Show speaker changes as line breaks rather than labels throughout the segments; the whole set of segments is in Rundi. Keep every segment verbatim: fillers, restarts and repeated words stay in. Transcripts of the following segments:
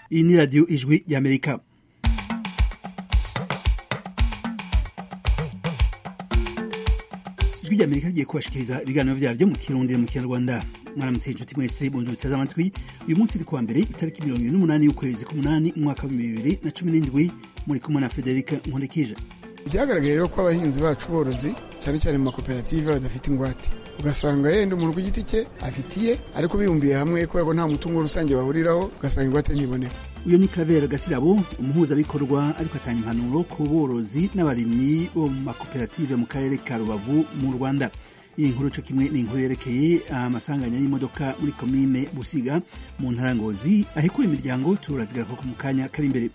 iyi ni radiyo ijwi y'Amerika. ijwi ry'Amerika rigiye kubashikiriza ibiganiro vyaryo mu Kirundi mu Kinyarwanda. Mwaramutse inshuti mwese mu ndutse z'amatwi. Uyu munsi ni kuwa mbere itariki mirongo ibiri n'umunani y'ukwezi k'umunani umwaka wa bibiri na cumi n'indwi, muri kumwe na Frederic Nkundikije.
Byagaragaye rero ko abahinzi bacu borozi cyane cyane mu makoperative badafite ingwate, ugasanga yenda umuntu ku giti cye afitiye ariko bibumbiye hamwe kubera ko nta mutungo rusange bahuriraho, ugasanga ingwate ntiboneka.
Uyu ni Claver Gasirabo, umuhuzabikorwa ariko atanga impanuro ku borozi n'abarimyi bo mu makoperative mu karere ka Rubavu mu Rwanda. Iyi nkuru cyo kimwe ni inkuru yerekeye amasanganya y'imodoka muri komine Busiga mu ntara Ngozi ahikura imiryango. Turazigara ko mu kanya kari imbere.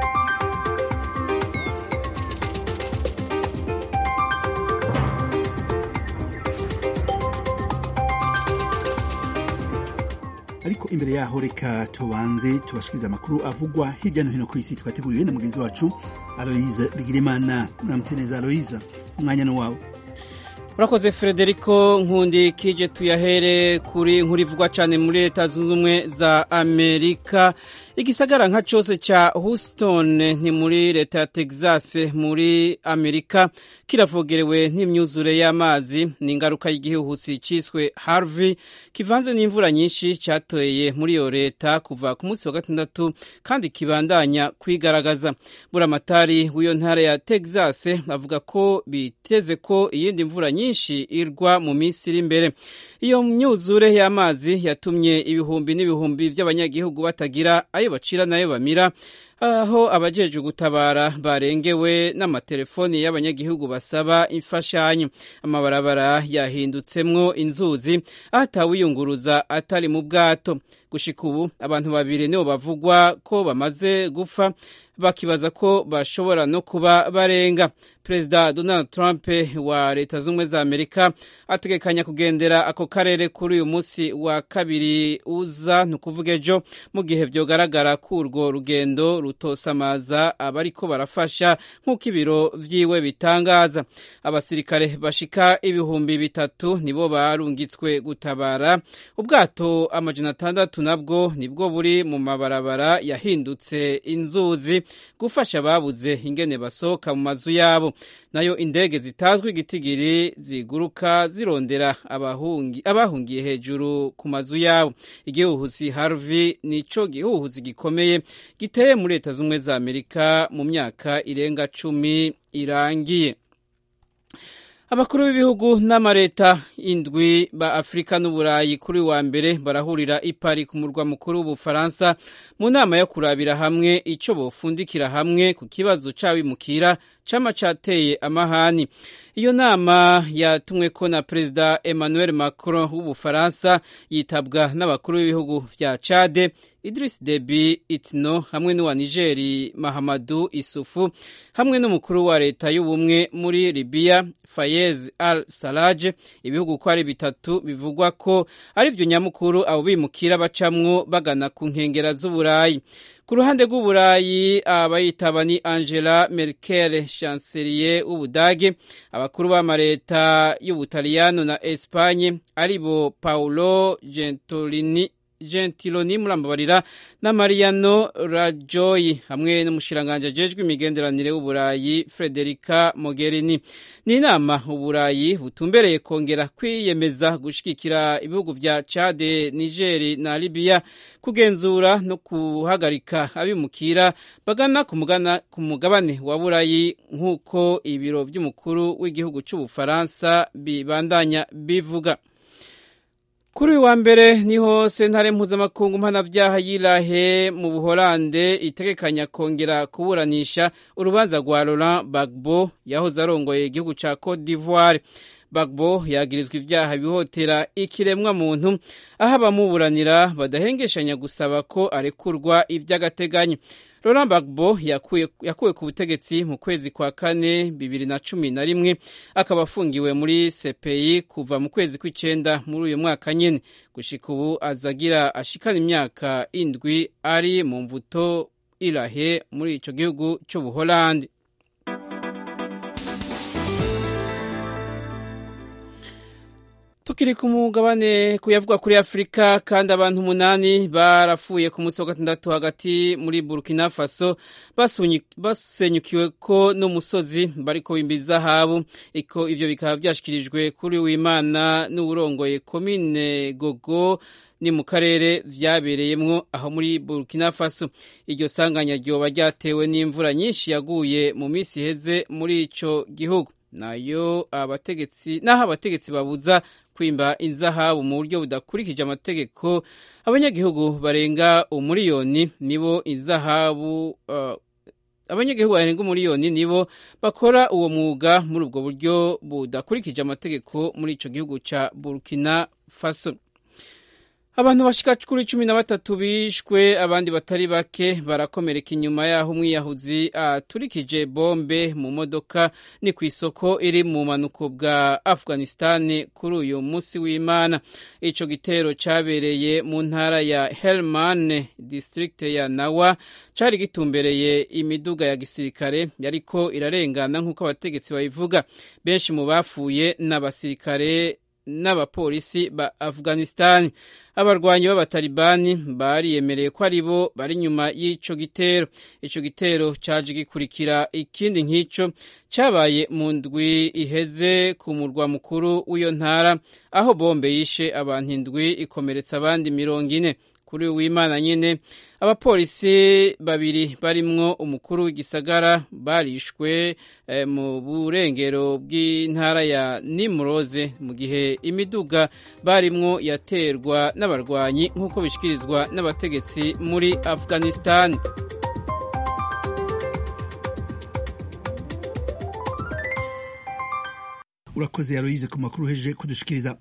Ariko imbere yaho reka tubanze tubashikiriza amakuru avugwa hirya no hino ku isi twateguriwe na mugenzi wacu Aloise Bigirimana. Muramutse neza Aloise, umwanya ni wawe.
Urakoze Frederico Nkundikije. Tuyahere kuri inkuru ivugwa cyane muri Leta Zunze Ubumwe za Amerika. Igisagara nka cyose ca Houston ni muri leta ya Texas muri Amerika kiravogerewe n'imyuzure y'amazi n'ingaruka y'igihuhusi ciswe Harvey kivanze n'imvura nyinshi cyatoye muri iyo leta kuva ku munsi wa gatandatu kandi kibandanya kwigaragaza. Buramatari w'iyo ntara ya Texas avuga ko biteze ko iyindi mvura nyinshi irwa mu minsi iri imbere. Iyo myuzure y'amazi yatumye ibihumbi n'ibihumbi by'abanyagihugu batagira ayo bacira nayo bamira, aho abajeje gutabara barengewe n'amatelefoni y'abanyagihugu basaba imfashanyo. Amabarabara yahindutsemwo inzuzi atawiyunguruza atari mu bwato. Gushika ubu abantu babiri nibo bavugwa ko bamaze gupfa, bakibaza ko bashobora no kuba barenga. Perezida Donald Trump wa Leta Zunze Ubumwe za Amerika ategekanya kugendera ako karere kuri uyu munsi wa kabiri uza, nukuvuga ejo, mu gihe vyogaragara ko urwo rugendo rutosamaza abariko barafasha nk'uko ibiro vyiwe bitangaza. Abasirikare bashika ibihumbi bitatu nibo barungitswe gutabara. Ubwato amajana atandatu nabwo nibwo buri mu mabarabara yahindutse inzuzi gufasha ababuze ingene basohoka mu mazu yabo. Nayo indege zitazwi igitigiri ziguruka zirondera abahungi abahungiye hejuru ku mazu yabo. Igihuhusi Harvey nico gihuhusi gikomeye giteye muri Leta Zunze Ubumwe za Amerika mu myaka irenga cumi irangiye. Abakuru b'ibihugu n'amareta indwi ba Afrika n'Uburayi kuri wa mbere barahurira i Paris ku murwa mukuru w'Ubufaransa mu nama yo kurabira hamwe ico bofundikira hamwe ku kibazo c'abimukira cama cateye amahani. Iyo nama yatumweko na Perezida Emmanuel Macron w'Ubufaransa, yitabwa n'abakuru b'ibihugu vya Chad, Idriss Deby Itno hamwe n'uwa Nigeri Mahamadou Issoufou, hamwe n'umukuru wa leta y'ubumwe muri Libya Fayez al-Sarraj. Ibihugu ko ari bitatu bivugwa ko ari vyo nyamukuru abo bimukira bacamwo bagana ku nkengera z'Uburayi. Ku ruhande rw'Uburayi abayitaba ni Angela Merkel, chancelier w'Ubudage, abakuru b'amareta y'Ubutaliyano na Espagne aribo Paolo Gentiloni Gentiloni murambabarira na Mariano Rajoy, hamwe n'umushiranganje ajejwe imigenderanire w'Uburayi Federica Mogherini. Ni inama Uburayi butumbereye kongera kwiyemeza gushikikira ibihugu vya Chad, Niger na Libya kugenzura no kuhagarika abimukira bagana kumugana ku mugabane wa Burayi nk'uko ibiro vy'umukuru w'igihugu c'Ubufaransa bibandanya bivuga. Kuri wa mbere niho sentare mpuzamakungu mpanavyaha y'Irahe mu Buholande itegekanya kongera kuburanisha urubanza rwa Laurent Gbagbo yahoze arongoye igihugu ca Cote d'Ivoire. Gbagbo yagirizwa ivyaha bihotera ikiremwa muntu, aho abamuburanira badahengeshanya gusaba ko arekurwa ivy'agateganyo. Laurent Gbagbo yakuye yakuwe ku butegetsi mu kwezi kwa kane bibiri na cumi na rimwe, akaba afungiwe muri C P I kuva mu kwezi kw'icenda muri uyu mwaka nyene. Gushika ubu azagira ashikana imyaka indwi ari mu mvuto Irahe muri ico gihugu cyo Buholandi. Tukiri ku mugabane kuyavugwa kuri Afrika kandi abantu umunani barapfuye ku munsi wa gatandatu hagati muri Burkina Faso basenyukiwe ko n'umusozi bariko bimbiza habu iko ivyo bikaba byashikirijwe kuri w'Imana n'uburongoye commune Gogo ni mu karere vyabereyemwo aho muri Burkina Faso. Iryo sanganya ryoba ryatewe n'imvura nyinshi yaguye mu misi heze muri ico gihugu. Nayo abategetsi naho abategetsi babuza kwimba inzahabu mu buryo budakurikije amategeko, abanyagihugu barenga umuriyoni nibo inzahabu uh, abanyagihugu barenga umuriyoni nibo bakora uwo mwuga muri ubwo buryo budakurikije amategeko muri ico gihugu ca Burkina Faso. Abantu bashika kuri cumi na batatu bishwe abandi batari bake barakomereka inyuma yaho umwiyahuzi aturikije bombe mu modoka ni kw'isoko iri mu manuko bwa Afghanistan kuri uyu munsi w'Imana. Ico gitero cabereye mu ntara ya Helmand district ya Nawa, cari gitumbereye imiduga ya gisirikare yariko irarengana nk'uko abategetsi bayivuga. Benshi mu bafuye n'abasirikare n'abapolisi ba Afghanistan. Abarwanyi b'abatalibani bariyemereye ko aribo bari nyuma y'ico gitero. Ico gitero caje gikurikira ikindi nk'ico cabaye mu ndwi iheze ku murwa mukuru w'iyo ntara aho bombe yishe abantu indwi ikomeretsa abandi mirongo ine. Kuri w'Imana nyene abapolisi babiri barimwo umukuru w'igisagara barishwe eh, mu burengero bw'intara ya Nimroze mu gihe imiduga barimwo yaterwa n'abarwanyi nk'uko bishikirizwa n'abategetsi muri Afghanistan.
Urakoze Aloise ku makuru heje kudushikiriza.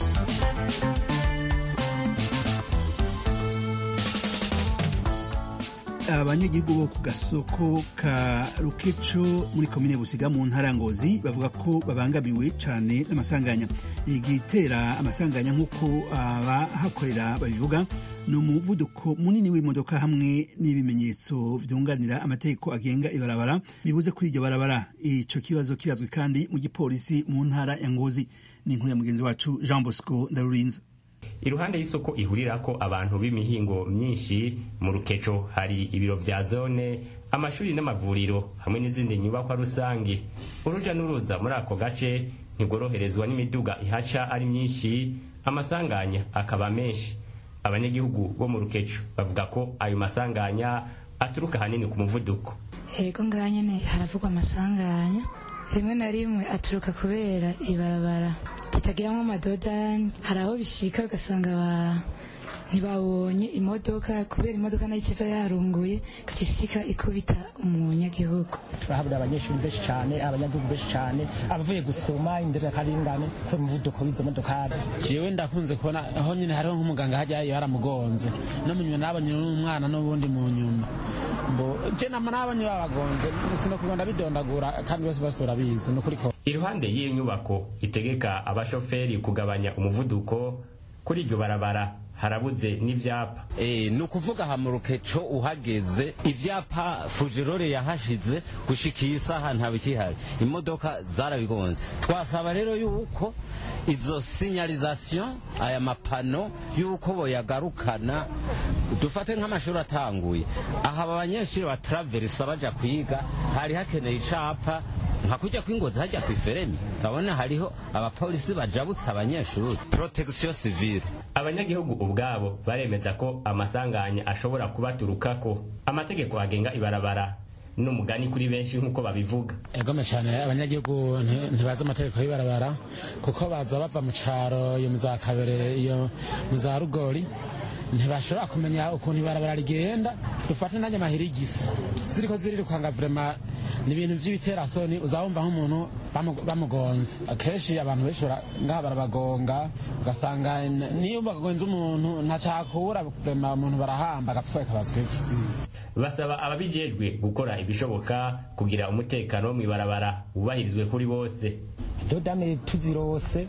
Abanyagihugu bo ku gasoko ka Rukeco muri komine Busiga mu ntara Ngozi bavuga ko babangamiwe cane n'amasanganya. Igitera amasanganya nk'uko abahakorera babivuga no muvuduko munini w'imodoka hamwe n'ibimenyetso vyunganira amategeko agenga ibarabara bibuze kuri iryo barabara. Ico kibazo kirazwi kandi mu gipolisi mu ntara ya Ngozi. Ni inkuru ya mugenzi wacu Jean Bosco Ndarurinza.
Iruhande y'isoko ihurirako abantu b'imihingo myinshi mu Rukeco hari ibiro vya zone, amashuri n'amavuriro hamwe n'izindi nyubakwa rusangi. Uruja n'uruza muri ako gace ntigoroherezwa n'imiduga ihaca ari myinshi, amasanganya akaba menshi. Abanyagihugu bo mu Rukeco bavuga ko ayo masanganya aturuka hanini ku muvuduko.
Ego nganye ne haravugwa amasanganya rimwe na rimwe aturuka kubera ibarabara tutagiramwo amadodani, hari aho bishika ugasanga ba ntibabonye imodoka kubera imodoka nayo ikiza yarunguye kacishika ikubita umunyagihugu.
Turahabura abanyeshuri benshi cyane, abanyagihugu benshi cyane, abavuye gusoma indera karingane ko muvuduko w'izo modoka.
Jewe ndakunze kubona aho nyine hariho nk'umuganga hajya yaramugonze no munyuma nabonye n'umwana n'ubundi mu nyuma mbo je namanabanye babagonze sino kugenda bidondagura kandi bose basora bizi no kuri ko.
Iruhande y'iyo nyubako itegeka abashoferi kugabanya umuvuduko kuri iryo barabara harabuze n'ivyapa.
Eh nukuvuga ha mu Rukeco uhageze ivyapa Fujirore yahashize gushikira isaha ntabikihari, imodoka zarabigonze. Twasaba rero yuko izo signalisation aya mapano yuko boyagarukana, dufate nk'amashuri atanguye aha abanyeshuri ba traverse baja kwiga hari hakeneye icapa nka kujya kwingoza hajya kwiferemi, kabona hariho abapolisi bajabutsa abanyeshuri protection civile.
Abanyagihugu ubwabo baremeza ko amasanganya ashobora kubaturukako. Amategeko agenga ibarabara n'umugani kuri benshi nk'uko babivuga.
Egome cyane abanyagihugu ntibaza amategeko y'ibarabara kuko baza bava mu caro yo muzakabere iyo muzarugori ntibashobora kumenya ukuntu ibarabara rigenda. Dufate nanjye mahirigisa ziriko ziri kwanga vrema ni ibintu vy'ibiterasoni uzabumva nk'umuntu bamugonze. Akeshi abantu benshi ngaha barabagonga ugasanga niyo bagonze umuntu ntacakura vrema umuntu barahamba agapfuye kabazwe ivu.
Basaba ababijejwe gukora ibishoboka kugira umutekano mu ibarabara ubahirizwe kuri bose.
Dodame tuzirose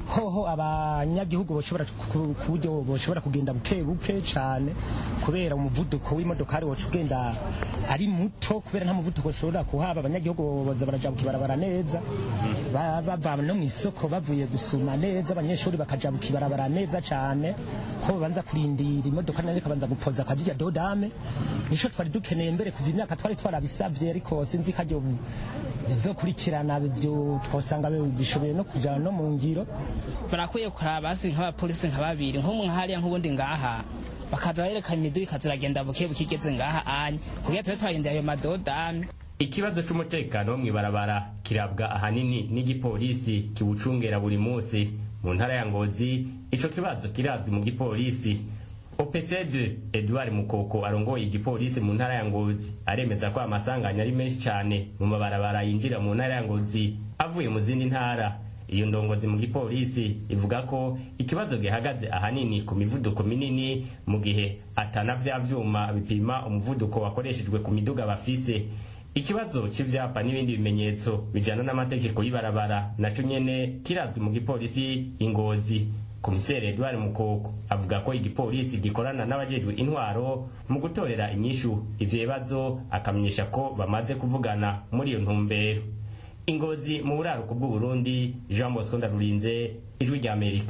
hoho abanyagihugu boshobora ku buryo boshobora kugenda buke buke cyane kubera umuvuduko w'imodokari wacu ugenda ari muto kubera nta muvuduko ushobora kuhaba abanyagihugu boza baraja kukibarabara neza bava no mu isoko bavuye gusuma neza abanyeshuri bakaja kukibarabara neza cyane ho banza kurindira imodoka nayo kabanza gupoza akazirya dodame nico twari dukeneye mbere kuva imyaka twari twarabisavye ariko sinzi kajyo bizokurikirana byo twosanga bishoboye no kuja no mu ngiro
barakwiye kuraba basi nk'abapolisi nka babiri nk'umwe hariya nk'ubundi ngaha bakaza bareka imiduga ikaziragenda buke bukigeze ngaha anye kugira tube twarindira ayo madodame.
Ikibazo c'umutekano wo mw'ibarabara kirabwa ahanini n'igipolisi kiwucungera buri munsi mu ntara ya Ngozi. Ico kibazo kirazwi mu gipolisi. O P C deux Edouard Mukoko arongoye igipolisi mu ntara ya Ngozi aremeza ko amasanganya ari menshi cyane mu mabarabara yinjira mu ntara ya Ngozi avuye mu zindi ntara. Iyo ndongozi mu gipolisi ivuga ko ikibazo gihagaze ahanini ku mivuduko minini mu gihe atana vya vyuma bipima umuvuduko wakoreshejwe ku miduga bafise. Ikibazo c'ivyapa n'ibindi bimenyetso bijana n'amategeko y'ibarabara naco nyene kirazwi mu gipolisi Ingozi. Komisere Edouard Mukoko avuga ko igipolisi gikorana n'abajejwe intwaro mu gutorera inyishu ivyo bibazo, akamenyesha ko bamaze kuvugana muri iyo ntumbero. Ingozi mu buraruko bw'u Burundi, Jean Bosco Ndarurinze, Ijwi rya Amerika.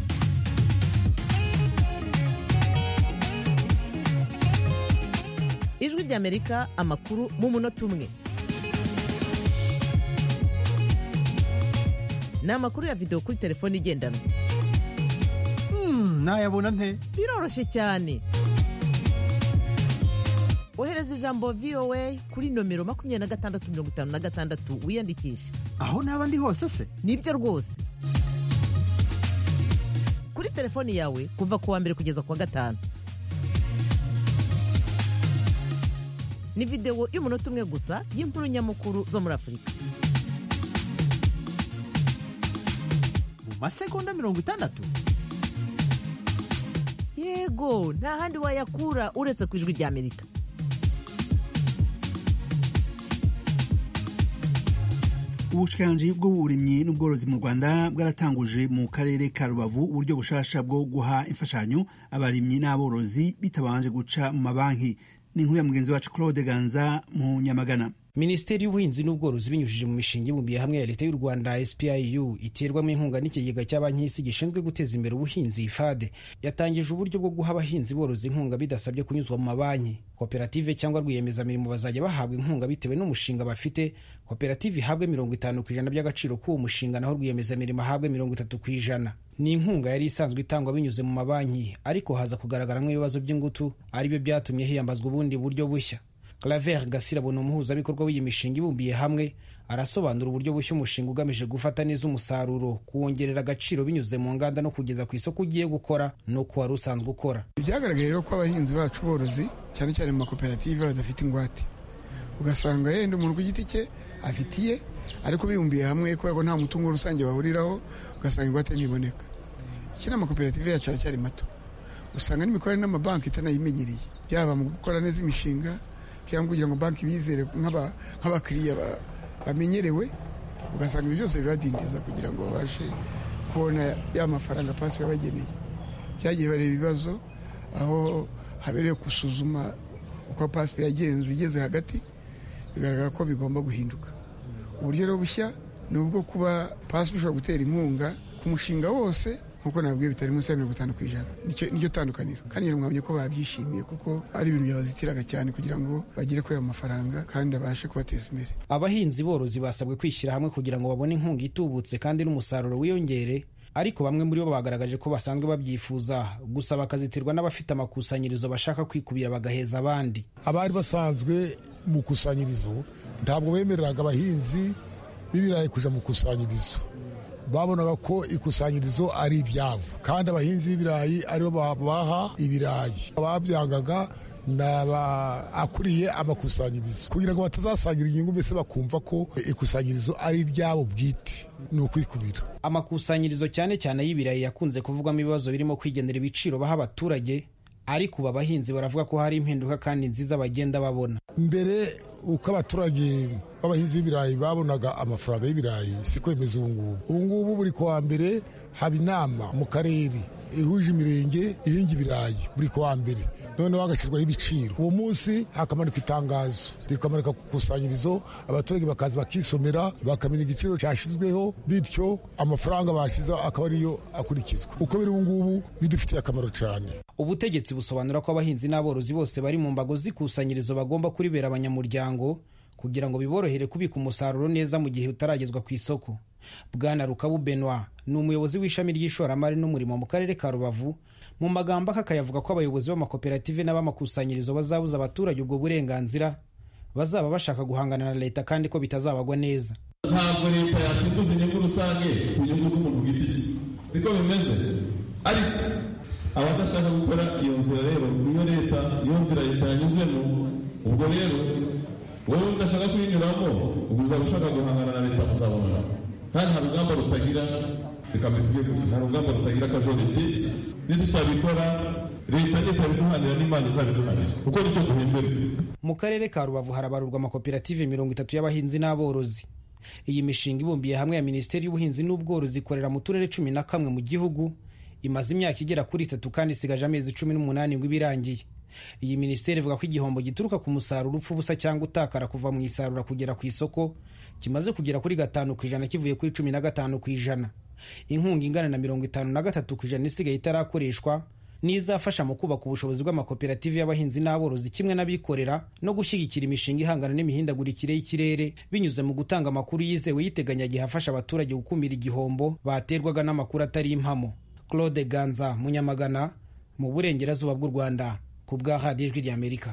Ijwi rya Amerika, amakuru mu munota umwe. Ni amakuru ya video kuri telefone igendanwa.
Hmm, nayabona nte?
Biroroshye cyane. Ohereza ijambo V O A kuri nomero makumyabiri na gatandatu mirongo itanu na gatandatu wiyandikisha.
Aho naba ndi hose se?
Nibyo rwose. Kuri telefoni yawe kuva ku wa mbere kugeza ku wa gatanu. Ni video y'umunota umwe gusa y'inkuru nyamukuru zo muri Afurika.
Mu masegonda mirongo itandatu?
Yego, nta handi wayakura uretse ku Ijwi rya Amerika.
Ubushikiranganji bw'uburimyi n'ubworozi mu Rwanda bwaratanguje mu karere ka Rubavu uburyo bushasha bwo guha imfashanyo abarimyi n'aborozi bitabanje guca mu mabanki. Ni inkuru ya mugenzi wacu Claude Ganza mu Nyamagana.
Minisiteri y'Ubuhinzi n'Ubworozi binyujije mu mishinga ibumbiye hamwe ya Leta y'u Rwanda S P I U iterwamo inkunga n'ikigega cy'abanki y'isi gishinzwe guteza imbere ubuhinzi I F A D yatangije uburyo bwo guha abahinzi borozi inkunga bidasabye kunyuzwa mu mabanki. Koperative cyangwa rwiyemezamirimo bazajya bahabwa inkunga bitewe n'umushinga bafite. Koperative ihabwe mirongo itanu ku ijana by'agaciro k'uwo mushinga, naho rwiyemezamirimo ahabwe mirongo itatu ku ijana. Ni inkunga yari isanzwe itangwa binyuze mu mabanki, ariko haza kugaragaramo ibibazo by'ingutu aribyo byatumye hiyambazwa ubundi buryo bushya. Claver Gasirabo ni umuhuzabikorwa w'iyi mishinga ibumbiye hamwe, arasobanura uburyo bushya umushinga ugamije gufata neza umusaruro, kuwongerera agaciro binyuze mu nganda no kugeza ku isoko ugiye gukora no ku wari usanzwe ukora.
Byagaragaye rero ko abahinzi bacu borozi cyane cyane mu makoperative badafite ingwate, ugasanga yenda umuntu ku giti cye afitiye ariko bibumbiye hamwe kubera ko nta mutungo rusange bahuriraho, ugasanga ingwate ntiboneka. Iki n'amakoperative yacu aracyari mato, usanga n'imikorere n'amabanki itanayimenyereye, byaba mu gukora neza imishinga cyangwa kugira ngo banki bizere nk'abakiriya bamenyerewe, ugasanga ibyo byose biradindiza kugira ngo babashe kubona ya mafaranga pasi yabageneye. Byagiye bareba ibibazo aho habereye gusuzuma uko pasi yagenze igeze hagati, bigaragara ko bigomba guhinduka. Uburyo rero bushya ni ubwo kuba pasi bishobora gutera inkunga ku mushinga wose nkuko nabwiye bitari munsi ya mirongo itanu ku ijana. Nicyo tandukaniro, kandi mwabonye ko babyishimiye kuko ari ibintu byabazitiraga cyane kugira ngo bagere kuri ayo mafaranga kandi abashe kubateza imbere.
Abahinzi borozi basabwe kwishyira hamwe kugira ngo babone inkunga itubutse kandi n'umusaruro wiyongere, ariko bamwe muri bo bagaragaje ko basanzwe babyifuza, gusa bakazitirwa n'abafite amakusanyirizo bashaka kwikubira bagaheza abandi.
Abari basanzwe mu kusanyirizo ntabwo bemereraga abahinzi b'ibirayi kuja mu kusanyirizo, babonaga ko ikusanyirizo ari ibyabo kandi abahinzi b'ibirayi aribo babaha ibirayi. Ababyangaga n'abakuriye amakusanyirizo kugira ngo batazasangira inyungu, mbese bakumva ko ikusanyirizo ari ibyabo bwite, ni ukwikubira.
Amakusanyirizo cyane cyane y'ibirayi yakunze kuvugwamo ibibazo birimo kwigenera ibiciro baha abaturage, ariko ubu abahinzi baravuga ko hari impinduka kandi nziza bagenda babona.
Mbere uko abaturage b'abahinzi b'ibirayi babonaga amafaranga y'ibirayi siko bimeze ubu ngubu. Ubu ngubu buri kuwa mbere haba inama mu karere ihuje imirenge ihinga ibirayi buri kuwa mbere, noneho hagashyirwaho ibiciro. Uwo munsi hakamanikwa itangazo rikamanika ku ikusanyirizo, abaturage bakaza bakisomera bakamenya igiciro cyashyizweho, bityo amafaranga bashyize akaba ariyo akurikizwa. Uko biri ubu ngubu bidufitiye akamaro cyane.
Ubutegetsi busobanura ko abahinzi n'aborozi bose bari mu mbago z'ikusanyirizo bagomba kuribera abanyamuryango kugira ngo biborohere kubika umusaruro neza mu gihe utaragezwa ku isoko. Bwana Rukabu Benoit ni umuyobozi w'ishami ry'ishoramari n'umurimo mu karere ka Rubavu. Mu magambo akayavuga ko abayobozi b'amakoperative n'abamakusanyirizo bazabuza abaturage ubwo burenganzira bazaba bashaka guhangana na leta kandi ko bitazabagwa neza.
Ntabwo leta yasimbuza inyungu rusange ku nyungu z'umuntu giti cye, siko bimeze. Ariko abadashaka gukora iyo nzira rero niyo leta iyo nzira leta yanyuzemo, ubwo rero wowe udashaka kuyinyuramo uzaba ushaka guhangana na leta muzabonana. Kandi nta rugamba rutagira reka mbivuge gutya, nta rugamba rutagira akajoriti. Nizo twabikora leta leta biduhanira n'Imana izabiduhanira kuko nicyo duhembera.
Mu karere ka Rubavu harabarurwa amakoperative mirongo itatu y'abahinzi n'aborozi. Iyi mishinga ibumbiye hamwe ya Minisiteri y'Ubuhinzi n'Ubworozi ikorera mu turere cumi na kamwe mu gihugu, imaze imyaka igera kuri itatu kandi isigaje amezi cumi n'umunani ngo ibirangiye. Iyi minisiteri ivuga ko igihombo gituruka ku musaruro upfa ubusa cyangwa utakara kuva mu isarura kugera ku isoko kimaze kugera kuri gatanu ku ijana kivuye kuri cumi na gatanu ku ijana. Inkunga ingana na mirongo itanu na gatatu ku ijana isigaye itarakoreshwa n'izafasha mu kubaka ubushobozi bw'amakoperative y'abahinzi n'aborozi kimwe n'abikorera no gushyigikira imishinga ihangana n'imihindagurikire y'ikirere binyuze mu gutanga amakuru yizewe y'iteganyagihe afasha abaturage gukumira igihombo baterwaga n'amakuru atari impamo. Claude Ganza, Munyamagana, mu burengerazuba bw'u Rwanda, ku bwa radiyo ijwi ry'Amerika.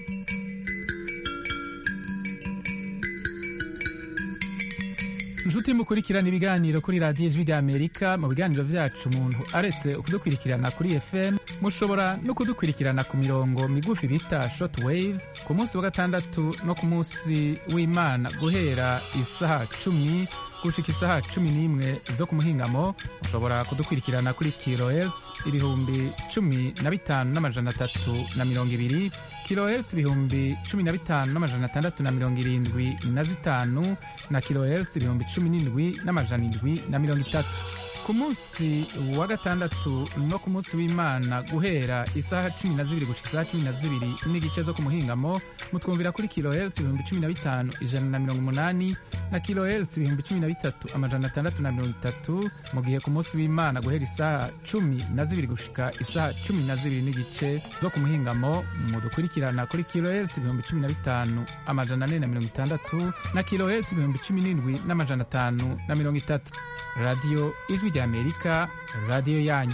Nshuti mukurikirana ibiganiro kuri radiyo ijwi ry'Amerika, mu biganiro byacu umuntu aretse kudukurikirana kuri F M mushobora no kudukurikirana ku mirongo migufi bita short waves ku munsi wa gatandatu no ku munsi w'Imana guhera isaha cumi gushika isaha cumi n'imwe zo ku muhingamo. Mushobora kudukurikirana kuri kilohertz ibihumbi cumi na bitanu n'amajana atatu na mirongo ibiri, kilohertz ibihumbi cumi na bitanu n'amajana atandatu na mirongo irindwi na zitanu na kilohertz ibihumbi cumi n'indwi n'amajana indwi na mirongo itatu. Ku munsi wa gatandatu no ku munsi w'Imana guhera isaha cumi na zibiri gushika isaha cumi na zibiri n'igice zo ku muhingamo mutwumvira kuri kilohertz ibihumbi cumi na bitanu ijana na mirongo umunani na kilohertz ibihumbi cumi na bitatu amajana atandatu na mirongo itatu, mu gihe ku munsi w'Imana guhera isaha cumi na zibiri gushika isaha cumi na zibiri n'igice zo ku muhingamo mudukurikirana kuri kilohertz ibihumbi cumi na bitanu amajana ane na mirongo itandatu na kilohertz ibihumbi cumi n'indwi n'amajana atanu na mirongo itatu. Radio Ijwi ry'Amerika, radio yanyu.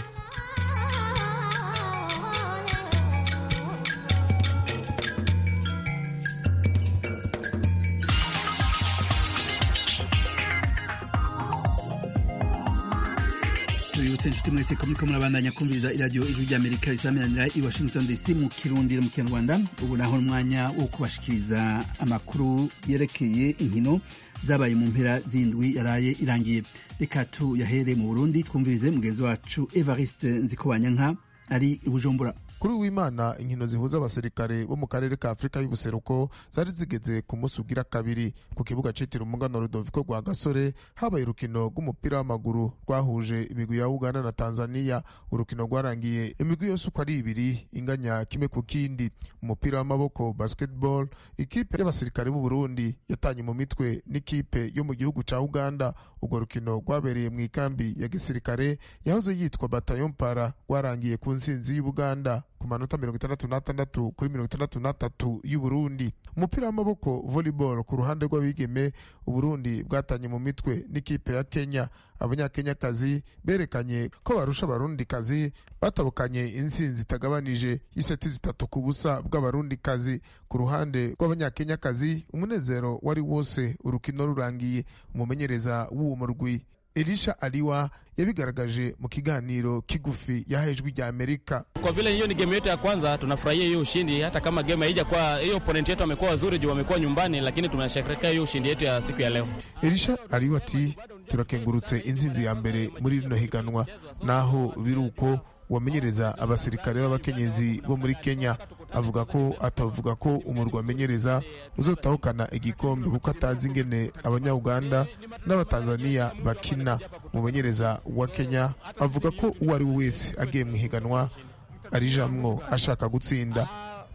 Tubibutse inshuti mwese ko muriko murabandanya kumviriza iradiyo Ijwi ry'Amerika risaminanira i Washington D C mu Kirundi no mu Kinyarwanda. Ubu naho umwanya wo kubashikiriza amakuru yerekeye inkino zabaye mu mpera z'indwi yaraye irangiye. Reka tuyahere mu Burundi twumvirize mugenzi wacu Evariste Nzikobanyanka ari i Bujumbura.
Kuri w'Imana inkino zihuza abasirikare bo mu karere ka Afrika y'ubuseruko zari zigeze ku munsi ugira kabiri ku kibuga citiriwe Umugano Rudoviko rwa Gasore. Habaye urukino rw'umupira w'amaguru rwahuje imigwi ya Uganda na Tanzania. Urukino rwarangiye imigwi yose uko ari ibiri inganya kimwe ku kindi. Umupira w'amaboko basketball, ikipe y'abasirikare b'u Burundi yatanye mu mitwe n'ikipe yo mu gihugu ca Uganda. Urwo rukino rwabereye mu ikambi ya gisirikare yahoze yitwa Bataillon Para, rwarangiye ku nsinzi y'Ubuganda ku manota mirongo itandatu n'atandatu kuri mirongo itandatu n'atatu y'u Burundi. Umupira w'amaboko volleyball ku ruhande rw'abigeme, u Burundi bwatanye mu mitwe n'ikipe ya Kenya. Abanyakenyakazi berekanye ko barusha abarundikazi, batabukanye insinzi itagabanije y'iseti zitatu ku busa bw'abarundikazi. Ku ruhande rw'abanyakenyakazi umunezero wari wose urukino rurangiye. Umumenyereza w'uwo murwi Elisha Aliwa yabigaragaje mu kiganiro kigufi yahejwe rya Amerika.
Kwa vile hiyo ni game yetu ya kwanza, tunafurahia hiyo ushindi, hata kama game haija kwa hiyo opponent yetu amekuwa wazuri juu wamekuwa nyumbani, lakini tunasherehekea hiyo ushindi yetu ya siku ya leo.
Elisha Aliwa ati turakengurutse inzinzi ya mbere muri rino higanwa, naho biruko wamenyereza abasirikare b'abakenyezi bo muri Kenya. Avuga ko atavuga ko umurwi wamenyereza uzotahukana igikombe kuko atazi ingene abanya-Uganda n'abatanzania bakina. Umumenyereza wa Kenya avuga ko uwo ari we wese agiye mu higanwa arijamwo ashaka gutsinda,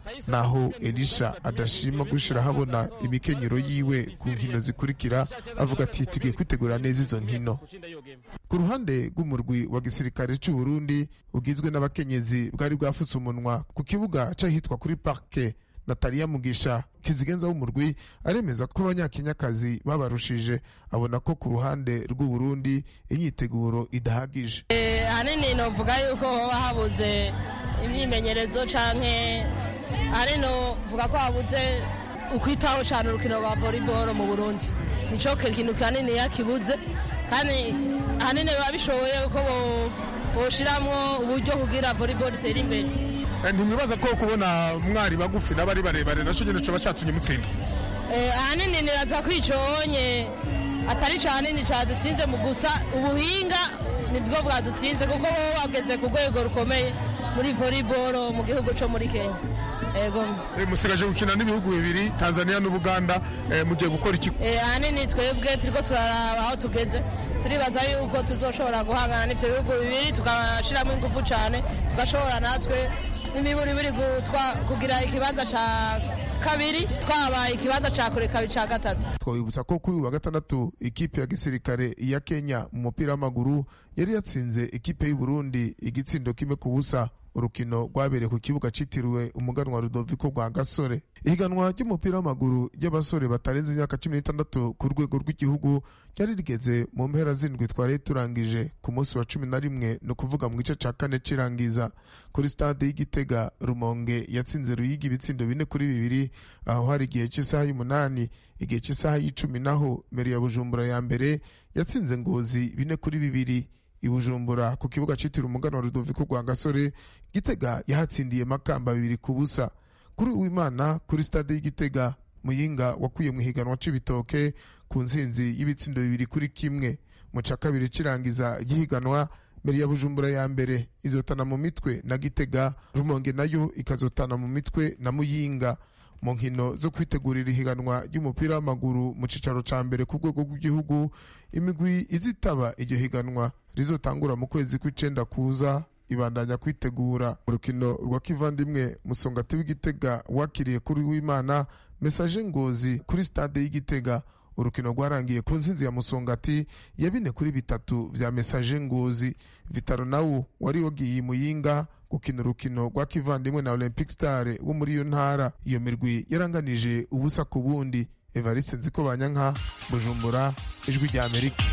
naho Elisha adashima gushira habona imikenyero yiwe ku nkino zikurikira. Avuga ati tugiye kwitegura neza izo nkino. Ku ruhande rw'umurwi wa gisirikare cy'u Burundi ugizwe n'abakenyezi bwari bwafutse umunwa ku kibuga cyahitwa kuri parke, Natalia Mugisha kizigenza w'umurwi aremeza ko abanyakenyakazi babarushije. Abona ko ku ruhande rw'u Burundi imyiteguro idahagije.
Eh hanini novuga yuko hoba habuze imyimenyerezo canke ari no vuga ko habuze ukwitaho cyane urukino rwa volleyball mu Burundi. Nico kintu kanini yakibuze kandi hanini babishoboye ko boshiramwo uburyo kugira volleyball itere imbere.
Ntimwibaza ko kubona mwari bagufi n'abari barebare naco nyene cyo bacatunye mutsinda?
Eh hanini niraza kwiconye atari cyane ni cadutsinze mu gusa ubuhinga nibwo bwadutsinze kuko bo bageze ku rwego rukomeye muri volleyball mu gihugu cyo muri Kenya. Ego.
Eh musigaje gukina n'ibihugu bibiri Tanzania n'Ubuganda, eh mugiye gukora iki?
Eh hanini twebwe turiko turaraba aho tugeze. Turibaza yuko tuzoshobora guhangana n'ivyo bihugu bibiri tugashiramo ingufu cyane tugashobora natwe imiburi biri gutwa kugira ikibanza ca kabiri twabaye ikibanza ca kure kabiri ca gatatu.
Twabibutsa ko kuri wa gatandatu ikipe ya gisirikare ya Kenya mu mupira w'amaguru yari yatsinze ikipe y'u Burundi igitsindo kimwe ku busa. Urukino rwabereye ku kibuga citiriwe umuganwa Rudoviko rwa Gasore. Ihiganwa ry'umupira w'amaguru y'abasore batarenze imyaka cumi n'itandatu ku rwego rw'igihugu ryari rigeze mu mpera zindwi twari turangije ku munsi wa cumi na rimwe, no kuvuga mu gice ca kane cirangiza. Kuri stade y'Igitega, Rumonge yatsinze Ruyigi ibitsindo bine kuri bibiri, aho hari igihe cy'isaha y'umunani. Igihe cy'isaha y'icumi naho Meri ya Bujumbura ya mbere yatsinze Ngozi bine kuri bibiri. I Bujumbura ku kibuga citiriwe umuganwa Rudoviko rwa Gasore, Gitega yahatsindiye Makamba bibiri ku busa. Kuri Uwimana kuri stade y'Igitega, Muyinga wakuye mu higanwa c'ibitoke ku nsinzi y'ibitsindo bibiri kuri kimwe. Mu ca kabiri cirangiza y'ihiganwa, Meri ya Bujumbura ya mbere izotana mu mitwe na Gitega, Rumonge nayo ikazotana mu mitwe na Muyinga. Mu nkino zo kwitegurira ihiganwa ry'umupira w'amaguru mu cicaro ca mbere ku rwego rw'igihugu, imigwi izitaba iryo higanwa rizotangura mu kwezi kw'icenda kuza ibandanya kwitegura. Urukino rwa kivandimwe Musongati w'Igitega wakiriye kuri Uwimana Message Ngozi kuri stade y'Igitega. Urukino rwarangiye ku nsinzi ya Musongati ya bine kuri bitatu vya Message Ngozi. Vitaro nawo wari wagiye Muyinga gukina urukino rwa kivandimwe na Olympic Star wo muri iyo ntara. Iyo mirwi yaranganije ubusa ku bundi. Evariste Nzikobanyanka, Bujumbura, Ijwi rya Amerika.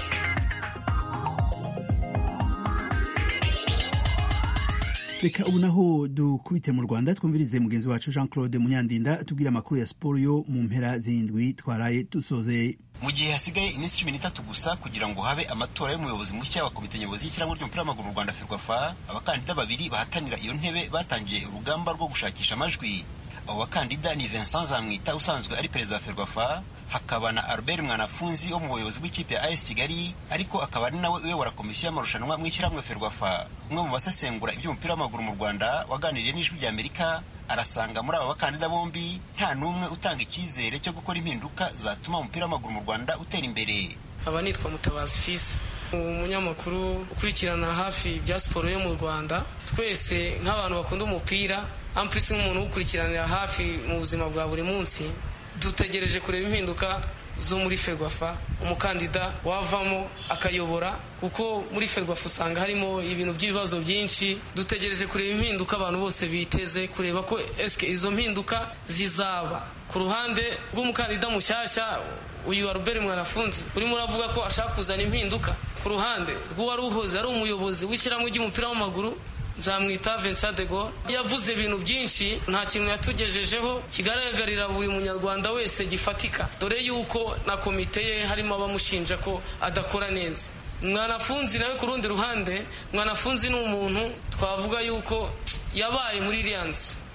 Reka ubu naho dukubite mu Rwanda twumvirize mugenzi wacu Jean Claude Munyandinda tubwira amakuru ya siporo yo mu mpera zindwi twaraye dusoze.
Mu gihe hasigaye iminsi cumi n'itatu gusa kugira ngo habe amatora y'umuyobozi mushya wa komite nyobozi y'ishyirahamwe ry'umupira w'amaguru mu Rwanda Ferwafa, abakandida babiri bahatanira iyo ntebe batangiye urugamba rwo gushakisha amajwi. Abo bakandida ni Vincent Zamwita usanzwe ari perezida wa Ferwafa, hakaba na Albert Mwanafunzi wo mu buyobozi bw'ikipe ya A S Kigali, ariko akaba ari nawe uyobora komisiyo y'amarushanwa mu ishyirahamwe Ferwafa. Umwe mu basesengura iby'umupira w'amaguru mu Rwanda waganiriye n'Ijwi rya Amerika arasanga muri aba bakandida bombi nta n'umwe utanga icyizere cyo gukora impinduka zatuma umupira w'amaguru mu Rwanda utera imbere.
Aba nitwa Mutabazi Fils, umunyamakuru ukurikirana hafi ibya siporo yo mu Rwanda. Twese nk'abantu bakunda umupira, ampisi nk'umuntu ukurikiranira hafi mu buzima bwa buri munsi, dutegereje kureba impinduka zo muri Ferwafa, umukandida wavamo akayobora, kuko muri Ferwafa usanga harimo ibintu by'ibibazo byinshi. Dutegereje kureba impinduka abantu bose biteze kureba ko eske izo mpinduka zizaba. Ku ruhande rw'umukandida mushyashya uyu Albert Mwanafunzi urimo uravuga ko ashaka kuzana impinduka. Ku ruhande rw'uwari uhoze ari umuyobozi w'ishyirahamwe ry'umupira w'amaguru Nzamwita Vincent de Gaulle, yavuze ibintu byinshi, nta kintu yatugejejeho kigaragarira buri munyarwanda wese gifatika, dore yuko na komite ye harimo abamushinja ko adakora neza. Mwanafunzi nawe ku rundi ruhande, Mwanafunzi ni umuntu twavuga yuko yabaye muri iriya nzu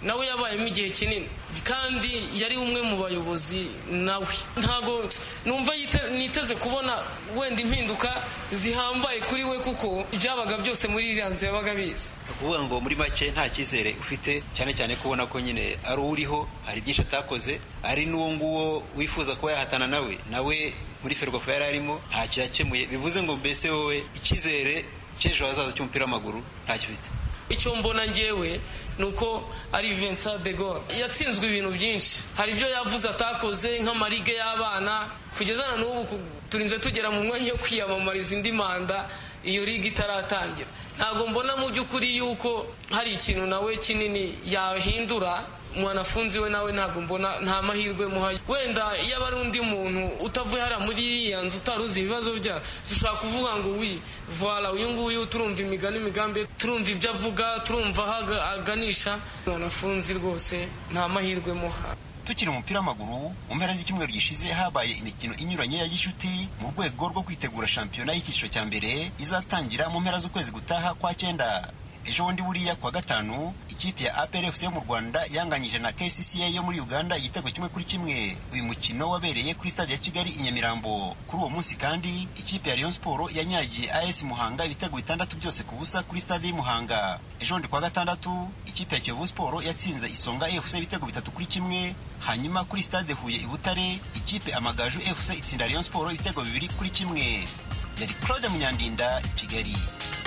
nawe yabayemo igihe kinini kandi yari umwe mu bayobozi nawe ntago numva niteze kubona wenda impinduka zihambaye kuri we kuko ibyabaga byose muri iriya nzu yabaga bizi
kuvuga ngo muri make nta cyizere ufite cyane cyane kubona ko nyine ari uriho hari byinshi atakoze ari n'uwo nguwo wifuza kuba yahatana nawe nawe muri Ferwafa yari arimo ntacyo yakemuye bivuze ngo mbese wowe icyizere cy'ejo hazaza cy'umupira w'amaguru ntacyo ufite.
Icyo mbona njyewe nuko ari Vincent de Gaulle yatsinzwe ibintu byinshi hari ibyo yavuze atakoze nk'amarige y'abana kugeza na n'ubu turinze tugera mu mwanya wo kwiyamamariza indi manda iyo liga itaratangira ntabwo mbona mu by'ukuri yuko hari ikintu nawe kinini yahindura mwanafunzi we nawe ntabwo mbona nta mahirwe muhaye wenda iyo aba ari undi muntu utavuye hariya muri iriya nzu utaruzi ibibazo bya dushobora kuvuga ngo wi voila uyu nguyu turumva imigani imigambi turumva ibyo avuga turumva aho aganisha mwanafunzi rwose nta mahirwe muha.
Tukiri umupira w'amaguru mu mpera z'icyumweru gishize habaye imikino inyuranye ya gishuti mu rwego rwo kwitegura shampiyona y'icyiciro cya mbere izatangira mu mpera z'ukwezi gutaha kwa cyenda. Ejo bundi buriya kwa gatanu ikipe ya A P R F C yo mu Rwanda yanganyije na K C C A yo muri Uganda igitego kimwe kuri kimwe. Uyu mukino wabereye kuri stade ya Kigali i Nyamirambo. Kuri uwo munsi kandi ikipe ya Rayon Sport yanyagiye A S Muhanga ibitego bitandatu byose ku busa kuri stade y'Muhanga. Ejo bundi kwa gatandatu ikipe ya Kiyovu Sport yatsinze Isonga F C ibitego bitatu kuri kimwe. Hanyuma kuri stade Huye i Butare ikipe Amagaju F C itsinda Rayon Sport ibitego bibiri kuri kimwe. Yari Claude Munyandinda i Kigali.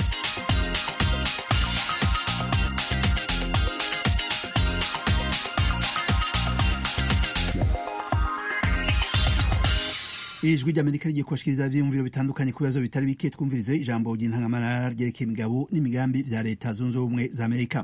Ijwi ry'Amerika rigiye kubashikiriza ivyiyumviro bitandukanye ku bibazo bitari bike twumvirize ijambo ry'intangamarara ryerekeye imigabo n'imigambi vya leta zunze ubumwe za Amerika.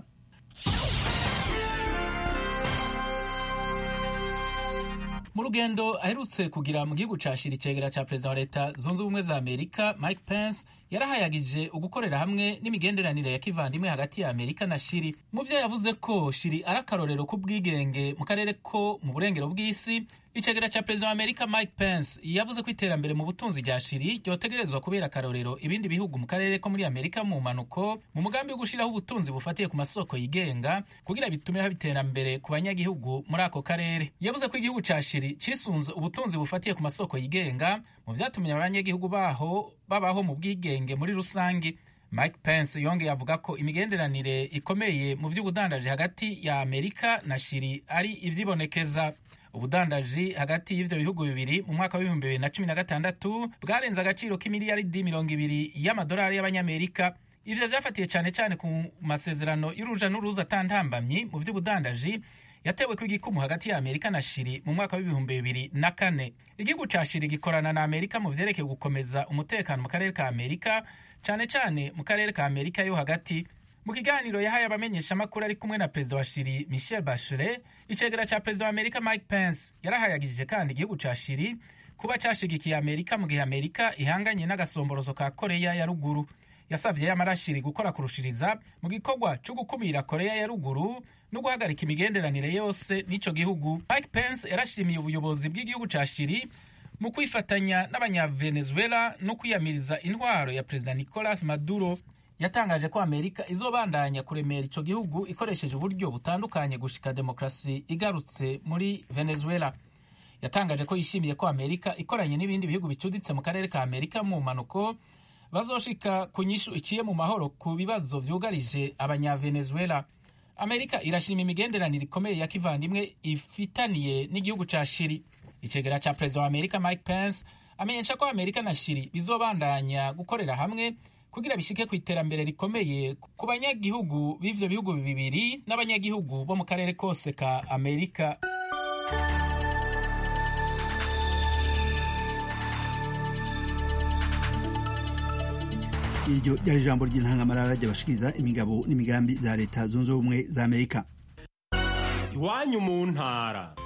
Mu rugendo aherutse kugira mu gihugu ca Chili cegera ca perezida wa leta zunze ubumwe za Amerika Mike Pence yarahayagije ugukorera hamwe n'imigenderanire ya kivandimwe hagati ya Amerika na Chili. Mu vyo yavuze ko Chili ari akarorero k'ubwigenge mu karere ko mu burengero bw'isi, icegera ca perezida wa Amerika Mike Pence yavuze ko iterambere mu butunzi rya Chili ryotegerezwa kubera akarorero ibindi bihugu mu karere ko muri Amerika mu manuko mu mugambi wo gushiraho ubutunzi bufatiye ku masoko yigenga kugira bitume haba iterambere ku banyagihugu muri ako karere. Yavuze ko igihugu ca Chili cisunze ubutunzi bufatiye ku masoko yigenga mu vyatumye abanyagihugu baho babaho mu bwigenge muri rusangi. Mike Pence yongeye avuga ko imigenderanire ikomeye mu vy'ubudandaji hagati ya Amerika na Chili ari ivyibonekeza. Ubudandaji hagati y'ivyo bihugu bibiri mu mwaka w'ibihumbi bibiri na cumi na gatandatu bwarenze agaciro k'imiliyaridi mirongo ibiri y'amadolari y'abanyamerika. Ivyo vyafatiye cane cane ku masezerano y'uruja n'uruza atantambamyi mu vy'ubudandaji yatewe kw'igikumu hagati ya Amerika na Chili mu mwaka w'ibihumbi bibiri na kane. Igihugu ca Chili gikorana na Amerika mu vyerekeye gukomeza umutekano mu karere ka Amerika, cane cane mu karere ka Amerika yo hagati. Mu kiganiro yahaye abamenyesha makuru ari kumwe na perezida wa Chili Michelle Bachelet, icegera ca perezida wa Amerika Mike Pence yarahayagije kandi igihugu ca Chili kuba cashigikiye Amerika mu gihe Amerika ihanganye n'agasomborozo ka Korea ya ruguru. Yasavye yamara Chili gukora kurushiriza mu gikorwa cyo gukumira Korea ya ruguru no guhagarika imigenderanire yose n'ico gihugu. Mike Pence yarashimiye ubuyobozi bw'igihugu ca Chili mu kwifatanya n'abanyavenezuela no kwiyamiriza intwaro ya perezida Nicolas Maduro. Yatangaje ko Amerika izobandanya kuremera ico gihugu ikoresheje uburyo butandukanye gushika demokrasi igarutse muri Venezuela. Yatangaje ko yishimiye ko Amerika ikoranye n'ibindi bihugu bicuditse mu karere ka Amerika mu manuko bazoshika ku nyishu iciye mu mahoro ku bibazo vyugarije abanyavenezuela. Amerika irashima imigenderanire ikomeye ya kivandimwe ifitaniye n'igihugu ca Chili. Icegera ca perezida wa Amerika Mike Pence amenyesha ko Amerika na Chili bizobandanya gukorera hamwe kugira bishike ku iterambere rikomeye ku banyagihugu b'ivyo bihugu bibiri n'abanyagihugu bo mu karere kose ka Amerika.
Iryo ryari ijambo ry'intangamarara ry'abashikiriza imigabo n'imigambi za leta zunze ubumwe za Amerika.
Iwanyu mu ntara.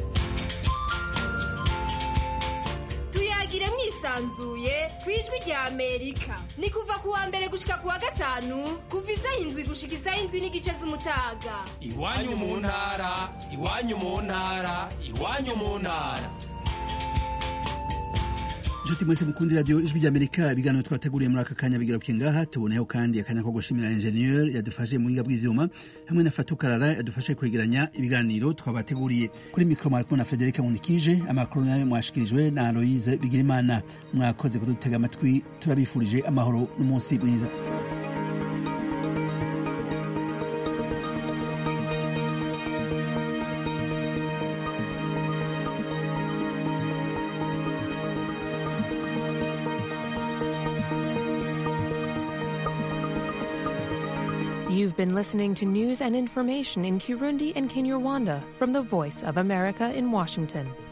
Tuyagire mwisanzuye kwijwi rya Amerika. Ni kuva kuwa mbere gushika kuwa gatanu kuva isaha indwi gushika isaha indwi n'igice z'umutaga.
Iwanyu mu ntara, iwanyu mu ntara, iwanyu mu ntara.
nshuti mwese mukundi radio ijwi ry'Amerika ibiganiro twateguriye muri aka kanya bigarukiye ngaha tuboneyeho kandi akanya ko gushimira ingenieur yadufashe mu buhinga bw'ivyuma hamwe na Fatou Karara yadufashe kwegeranya ibiganiro twabateguriye kuri mikro mariko na Frederica Munikije amakuru nayo mwashikirijwe na Aloise Bigirimana mwakoze kudutega amatwi turabifurije amahoro n'umunsi mwiza.
You've been listening to news and information in Kirundi and Kinyarwanda from the Voice of America in Washington.